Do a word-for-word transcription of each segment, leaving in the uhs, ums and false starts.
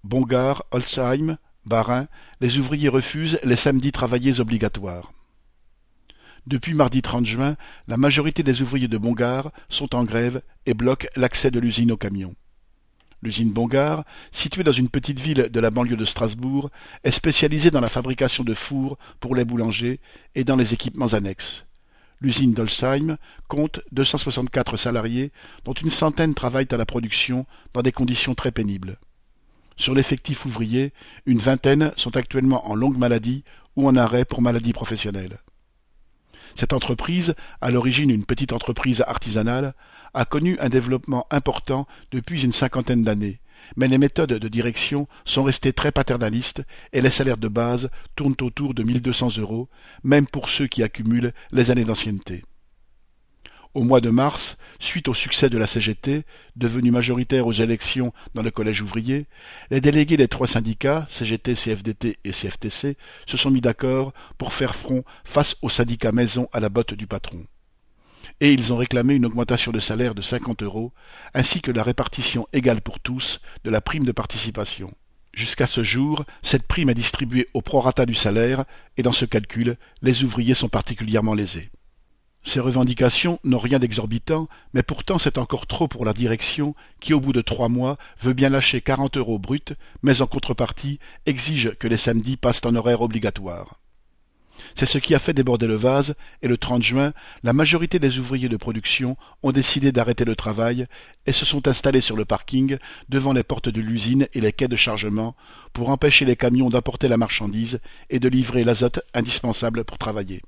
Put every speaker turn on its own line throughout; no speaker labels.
Bongar, Holzheim, Bas-Rhin, les ouvriers refusent les samedis travaillés obligatoires. Depuis mardi trente juin, la majorité des ouvriers de Bongar sont en grève et bloquent l'accès de l'usine aux camions. L'usine Bongar, située dans une petite ville de la banlieue de Strasbourg, est spécialisée dans la fabrication de fours pour les boulangers et dans les équipements annexes. L'usine d'Holzheim compte deux cent soixante-quatre salariés, dont une centaine travaillent à la production dans des conditions très pénibles. Sur l'effectif ouvrier, une vingtaine sont actuellement en longue maladie ou en arrêt pour maladie professionnelle. Cette entreprise, à l'origine une petite entreprise artisanale, a connu un développement important depuis une cinquantaine d'années, mais les méthodes de direction sont restées très paternalistes et les salaires de base tournent autour de mille deux cents euros, même pour ceux qui accumulent les années d'ancienneté. Au mois de mars, suite au succès de la C G T, devenue majoritaire aux élections dans le collège ouvrier, les délégués des trois syndicats, C G T, C F D T et C F T C, se sont mis d'accord pour faire front face aux syndicats maison à la botte du patron. Et ils ont réclamé une augmentation de salaire de cinquante euros, ainsi que la répartition égale pour tous de la prime de participation. Jusqu'à ce jour, cette prime est distribuée au prorata du salaire, et dans ce calcul, les ouvriers sont particulièrement lésés. Ces revendications n'ont rien d'exorbitant, mais pourtant c'est encore trop pour la direction qui, au bout de trois mois, veut bien lâcher quarante euros bruts, mais en contrepartie exige que les samedis passent en horaire obligatoire. C'est ce qui a fait déborder le vase, et le trente juin, la majorité des ouvriers de production ont décidé d'arrêter le travail et se sont installés sur le parking devant les portes de l'usine et les quais de chargement pour empêcher les camions d'apporter la marchandise et de livrer l'azote indispensable pour travailler.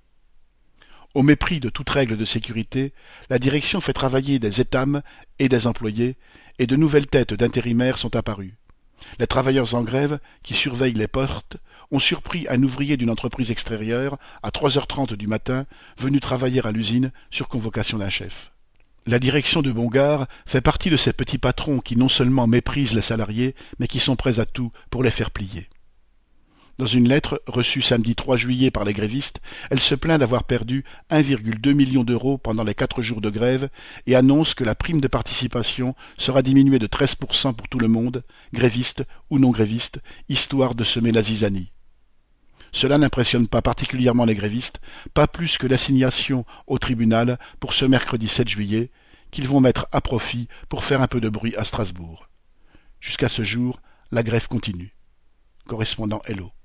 Au mépris de toute règle de sécurité, la direction fait travailler des étames et des employés, et de nouvelles têtes d'intérimaires sont apparues. Les travailleurs en grève, qui surveillent les portes, ont surpris un ouvrier d'une entreprise extérieure à trois heures trente du matin, venu travailler à l'usine sur convocation d'un chef. La direction de Bongar fait partie de ces petits patrons qui non seulement méprisent les salariés, mais qui sont prêts à tout pour les faire plier. Dans une lettre reçue samedi trois juillet par les grévistes, elle se plaint d'avoir perdu un virgule deux million d'euros pendant les quatre jours de grève et annonce que la prime de participation sera diminuée de treize pour cent pour tout le monde, grévistes ou non grévistes, histoire de semer la zizanie. Cela n'impressionne pas particulièrement les grévistes, pas plus que l'assignation au tribunal pour ce mercredi sept juillet, qu'ils vont mettre à profit pour faire un peu de bruit à Strasbourg. Jusqu'à ce jour, la grève continue. Correspondant Hello.